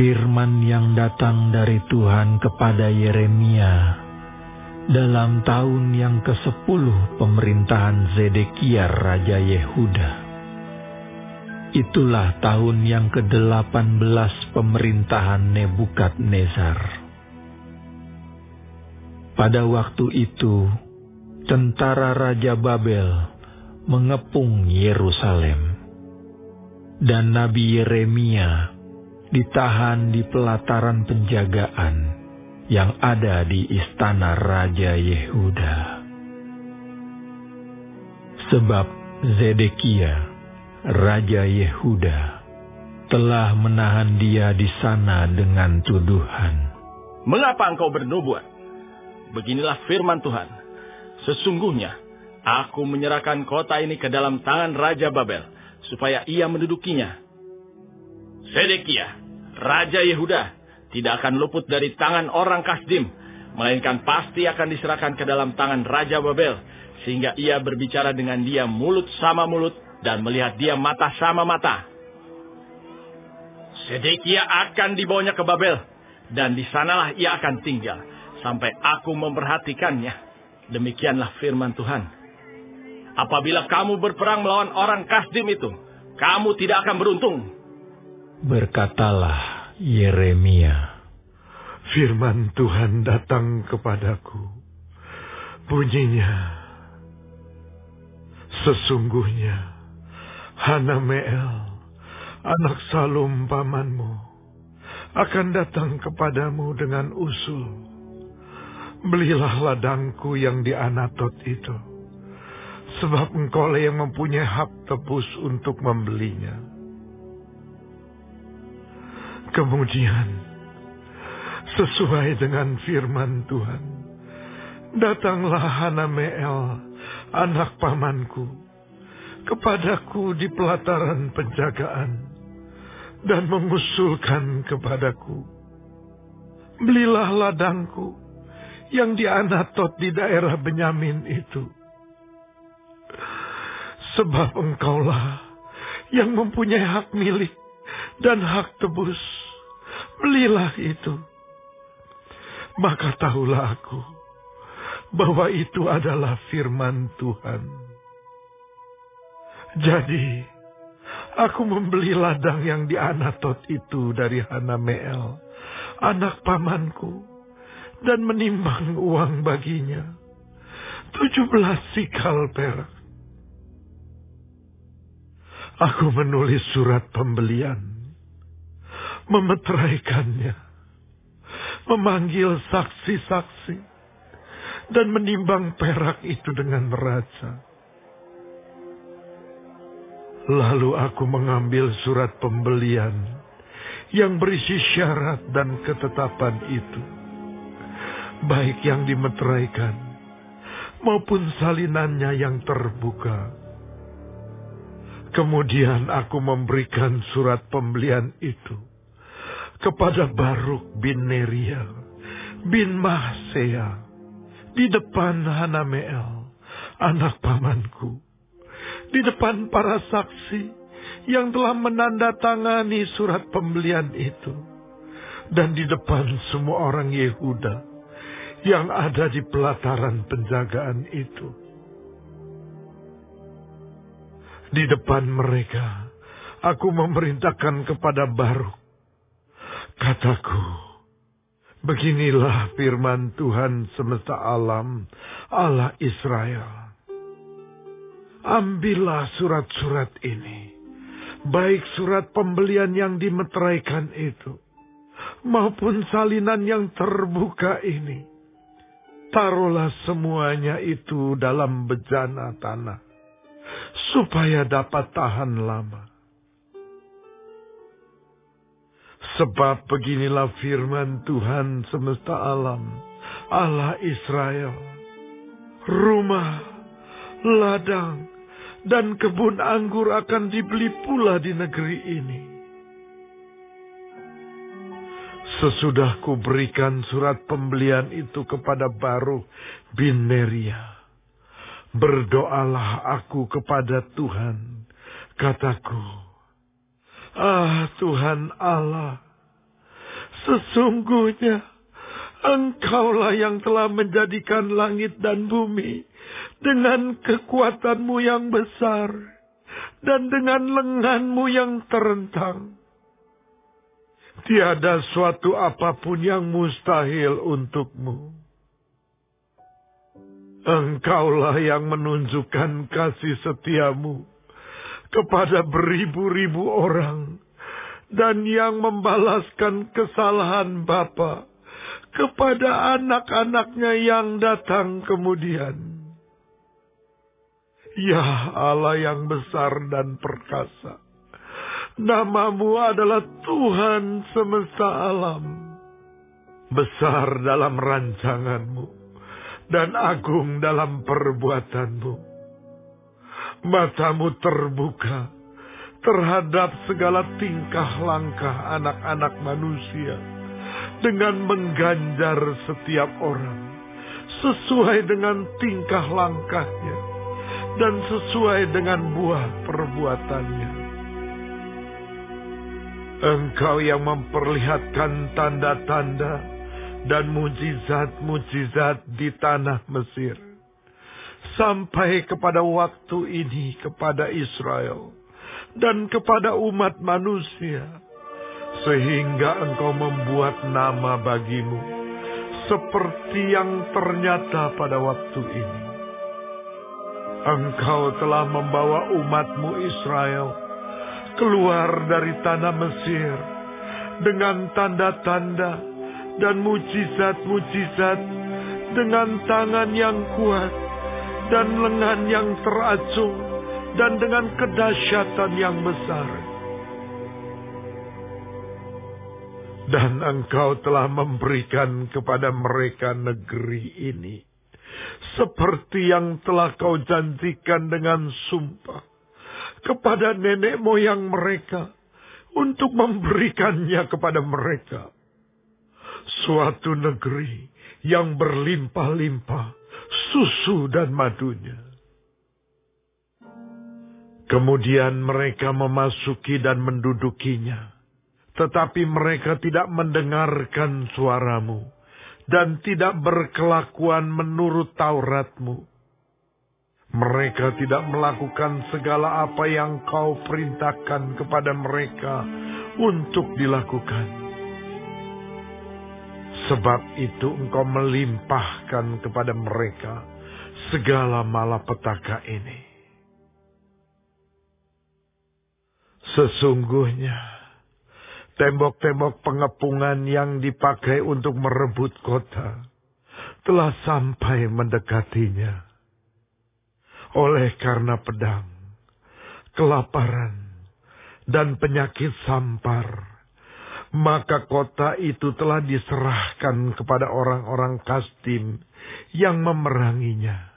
Firman yang datang dari Tuhan kepada Yeremia dalam tahun yang ke-10 pemerintahan Zedekia Raja Yehuda. Itulah tahun yang ke-18 pemerintahan Nebukadnezar. Pada waktu itu, tentara Raja Babel mengepung Yerusalem, dan Nabi Yeremia ditahan di pelataran penjagaan yang ada di istana Raja Yehuda. Sebab Zedekia, Raja Yehuda, telah menahan dia di sana dengan tuduhan. Mengapa engkau bernubuat? Beginilah firman Tuhan. Sesungguhnya, aku menyerahkan kota ini ke dalam tangan Raja Babel, supaya ia mendudukinya. Zedekia, Raja Yehuda, tidak akan luput dari tangan orang Kasdim, melainkan pasti akan diserahkan ke dalam tangan Raja Babel, sehingga ia berbicara dengan dia mulut sama mulut dan melihat dia mata sama mata. Zedekia akan dibawanya ke Babel, dan di sanalah ia akan tinggal, sampai aku memperhatikannya. Demikianlah firman Tuhan. Apabila kamu berperang melawan orang Kasdim itu, kamu tidak akan beruntung. Berkatalah Yeremia, firman Tuhan datang kepadaku. Bunyinya, sesungguhnya Hanameel, anak Salum pamanmu, akan datang kepadamu dengan usul. Belilah ladangku yang di Anatot itu, sebab engkaulah yang mempunyai hak tebus untuk membelinya. Kemudian, sesuai dengan firman Tuhan, datanglah Hanameel, anak pamanku, kepadaku di pelataran penjagaan, dan mengusulkan kepadaku, belilah ladangku yang di Anatot di daerah Benyamin itu. Sebab engkaulah yang mempunyai hak milik dan hak tebus, belilah itu. Maka tahulah aku bahwa itu adalah firman Tuhan. Jadi, aku membeli ladang yang di Anatot itu dari Hanameel, anak pamanku, dan menimbang uang baginya 17 sikal perak. Aku menulis surat pembelian, memeteraikannya, memanggil saksi-saksi, dan menimbang perak itu dengan neraca. Lalu aku mengambil surat pembelian yang berisi syarat dan ketetapan itu, baik yang dimeteraikan maupun salinannya yang terbuka. Kemudian aku memberikan surat pembelian itu kepada Baruk bin Neria bin Mahsea di depan Hanameel, anak pamanku, di depan para saksi yang telah menandatangani surat pembelian itu, dan di depan semua orang Yehuda yang ada di pelataran penjagaan itu. Di depan mereka, aku memerintahkan kepada Baruk. Kataku, beginilah firman Tuhan semesta alam, Allah Israel. Ambillah surat-surat ini, baik surat pembelian yang dimeteraikan itu, maupun salinan yang terbuka ini. Taruhlah semuanya itu dalam bejana tanah, supaya dapat tahan lama. Sebab beginilah firman Tuhan semesta alam, Allah Israel. Rumah, ladang, dan kebun anggur akan dibeli pula di negeri ini. Sesudah kuberikan surat pembelian itu kepada Baruk bin Neria, berdoalah aku kepada Tuhan. Kataku, ah Tuhan Allah, Sesungguhnya Engkaulah yang telah menjadikan langit dan bumi dengan kekuatanmu yang besar dan dengan lenganmu yang terentang. Tiada suatu apapun yang mustahil untukmu. Engkaulah yang menunjukkan kasih setiamu kepada beribu-ribu orang dan yang membalaskan kesalahan bapa kepada anak-anaknya yang datang kemudian. Ya Allah yang besar dan perkasa, Nama-Mu adalah Tuhan semesta alam, besar dalam rancangan-Mu dan agung dalam perbuatan-Mu. Mata-Mu terbuka terhadap segala tingkah langkah anak-anak manusia, dengan mengganjar setiap orang sesuai dengan tingkah langkahnya dan sesuai dengan buah perbuatannya. Engkau yang memperlihatkan tanda-tanda dan mujizat-mujizat di tanah Mesir, sampai kepada waktu ini kepada Israel dan kepada umat manusia, sehingga Engkau membuat nama bagi-Mu seperti yang ternyata pada waktu ini. Engkau telah membawa umat-Mu Israel keluar dari tanah Mesir dengan tanda-tanda dan mujizat-mujizat, dengan tangan yang kuat dan lengan yang teracung dan dengan kedahsyatan yang besar. Dan Engkau telah memberikan kepada mereka negeri ini, seperti yang telah Kau janjikan dengan sumpah kepada nenek moyang mereka, untuk memberikannya kepada mereka. Suatu negeri yang berlimpah-limpah susu dan madunya. Kemudian mereka memasuki dan mendudukinya. Tetapi mereka tidak mendengarkan suara-Mu dan tidak berkelakuan menurut Taurat-Mu. Mereka tidak melakukan segala apa yang Kau perintahkan kepada mereka untuk dilakukan. Sebab itu Engkau melimpahkan kepada mereka segala malapetaka ini. Sesungguhnya tembok-tembok pengepungan yang dipakai untuk merebut kota telah sampai mendekatinya. Oleh karena pedang, kelaparan, dan penyakit sampar, maka kota itu telah diserahkan kepada orang-orang Kasdim yang memeranginya.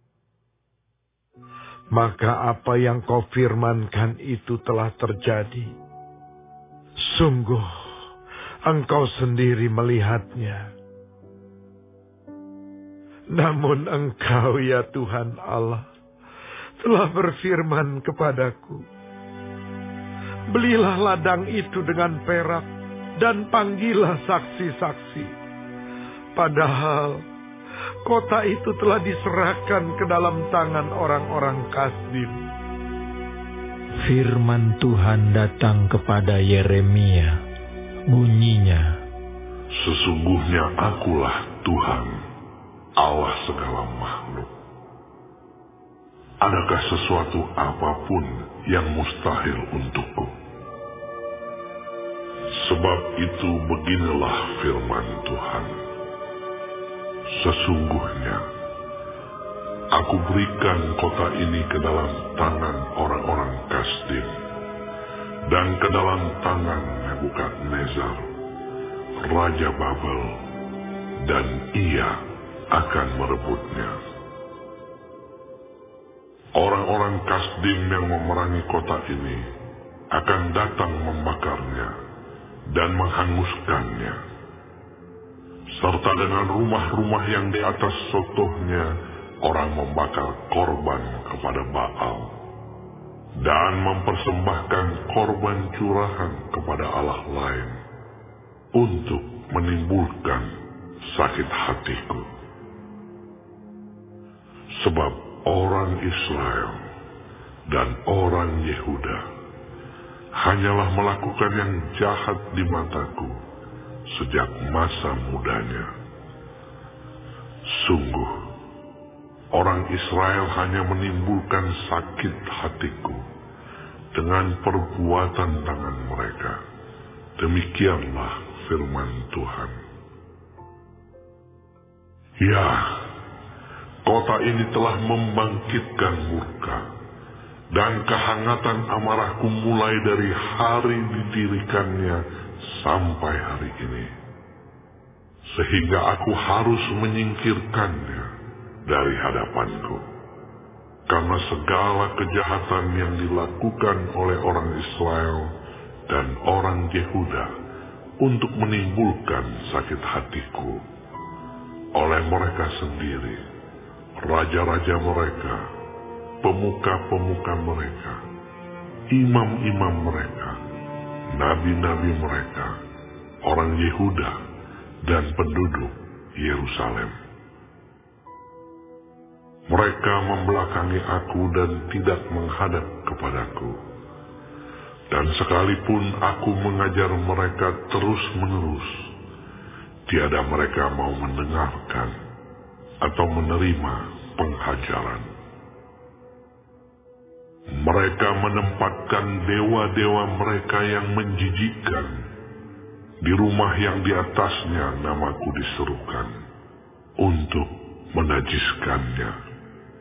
Maka apa yang Kau firmankan itu telah terjadi. Sungguh, Engkau sendiri melihatnya. Namun Engkau, ya Tuhan Allah, telah berfirman kepadaku, belilah ladang itu dengan perak dan panggillah saksi-saksi. Padahal kota itu telah diserahkan ke dalam tangan orang-orang Kasdim. Firman Tuhan datang kepada Yeremia, bunyinya, sesungguhnya Akulah Tuhan, Allah segala makhluk. Adakah sesuatu apapun yang mustahil untukku? Sebab itu beginilah firman Tuhan. Sesungguhnya Aku berikan kota ini ke dalam tangan orang-orang Kasdim dan ke dalam tangan Nebukadnezar, Raja Babel, dan ia akan merebutnya. Orang-orang Kasdim yang memerangi kota ini akan datang membakarnya dan menghanguskannya, serta dengan rumah-rumah yang di atas sotohnya orang membakar korban kepada Baal dan mempersembahkan korban curahan kepada Allah lain. untuk menimbulkan sakit hatiku. Sebab orang Israel dan orang Yehuda hanyalah melakukan yang jahat di mataku sejak masa mudanya. Sungguh, orang Israel hanya menimbulkan sakit hatiku dengan perbuatan tangan mereka. Demikianlah firman Tuhan. Ya, kota ini telah membangkitkan murka, dan kehangatan amarahku mulai dari hari didirikannya sampai hari ini, sehingga aku harus menyingkirkannya dari hadapanku, karena segala kejahatan yang dilakukan oleh orang Israel dan orang Yehuda untuk menimbulkan sakit hatiku oleh mereka sendiri, raja-raja mereka, pemuka-pemuka mereka, imam-imam mereka, nabi-nabi mereka, orang Yehuda, dan penduduk Yerusalem. Mereka membelakangi aku dan tidak menghadap kepadaku. Dan sekalipun aku mengajar mereka terus-menerus, tiada mereka mau mendengarkan atau menerima penghajaran. Mereka menempatkan dewa-dewa mereka yang menjijikkan di rumah yang di atasnya namaku diserukan untuk menajiskannya.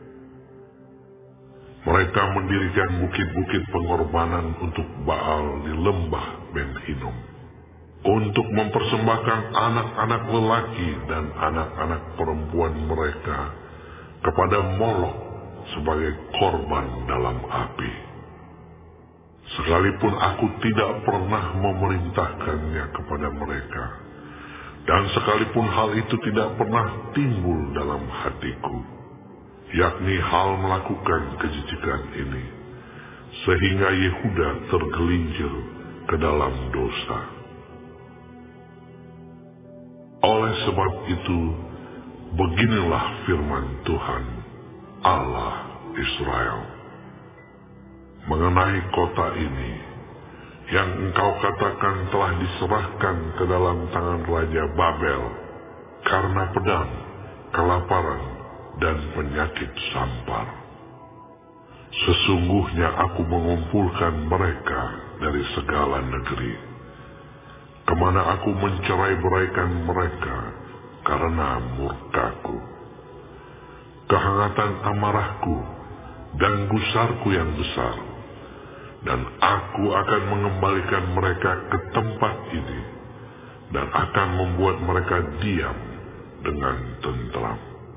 Mereka mendirikan bukit-bukit pengorbanan untuk Baal di lembah Ben Hinnom, untuk mempersembahkan anak-anak lelaki dan anak-anak perempuan mereka kepada Molok sebagai korban dalam api. Sekalipun aku tidak pernah memerintahkannya kepada mereka, dan sekalipun hal itu tidak pernah timbul dalam hatiku, yakni hal melakukan kejijikan ini, sehingga Yehuda tergelincir ke dalam dosa. Oleh sebab itu, beginilah firman Tuhan, Allah Israel, mengenai kota ini, yang engkau katakan telah diserahkan ke dalam tangan Raja Babel, karena pedang, kelaparan, dan penyakit sampar. Sesungguhnya aku mengumpulkan mereka dari segala negeri, kemana aku mencerai-beraikan mereka karena murkaku, kehangatan amarahku, dan gusarku yang besar, dan aku akan mengembalikan mereka ke tempat ini, dan akan membuat mereka diam dengan tentram.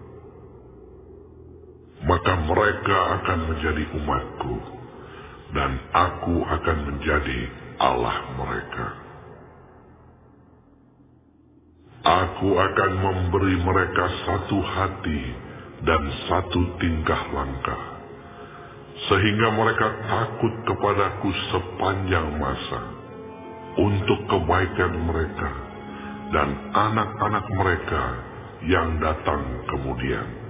Maka mereka akan menjadi umatku, dan aku akan menjadi Allah mereka. Aku akan memberi mereka satu hati dan satu tingkah langkah, sehingga mereka takut kepadaku sepanjang masa, untuk kebaikan mereka dan anak-anak mereka yang datang kemudian.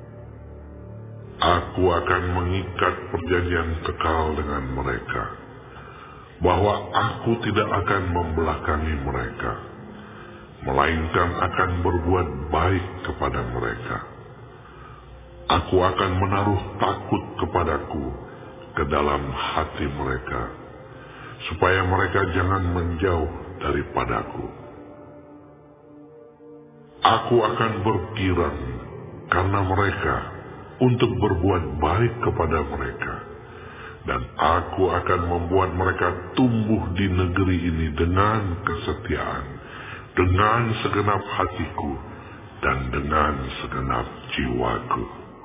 Aku akan mengikat perjanjian kekal dengan mereka, bahwa aku tidak akan membelakangi mereka, melainkan akan berbuat baik kepada mereka. Aku akan menaruh takut kepadaku ke dalam hati mereka, supaya mereka jangan menjauh daripadaku. Aku akan bergirang karena mereka untuk berbuat baik kepada mereka, dan aku akan membuat mereka tumbuh di negeri ini dengan kesetiaan, dengan segenap hatiku, dan dengan segenap jiwaku.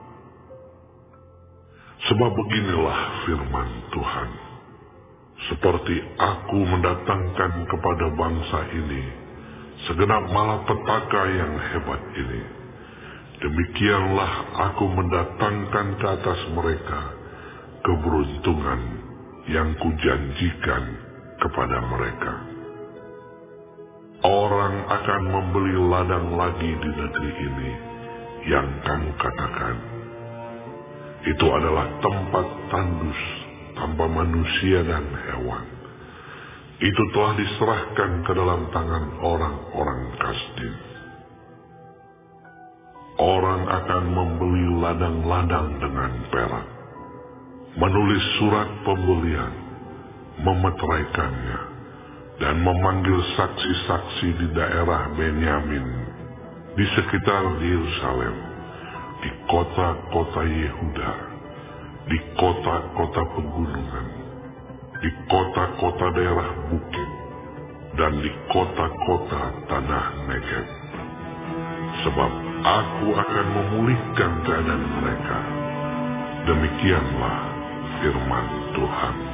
Sebab beginilah firman Tuhan, seperti aku mendatangkan kepada bangsa ini segenap malapetaka yang hebat ini, demikianlah aku mendatangkan ke atas mereka keberuntungan yang kujanjikan kepada mereka. orang akan membeli ladang lagi di negeri ini yang kamu katakan, itu adalah tempat tandus tanpa manusia dan hewan. Itu telah diserahkan ke dalam tangan orang-orang Kasdim. Orang akan membeli ladang-ladang dengan perak, menulis surat pembelian, memeteraikannya, dan memanggil saksi-saksi di daerah Benyamin, di sekitar Yerusalem, di kota-kota Yehuda, di kota-kota pegunungan, di kota-kota daerah bukit, dan di kota-kota tanah Negeb. Sebab aku akan memulihkan keadaan mereka. Demikianlah firman Tuhan.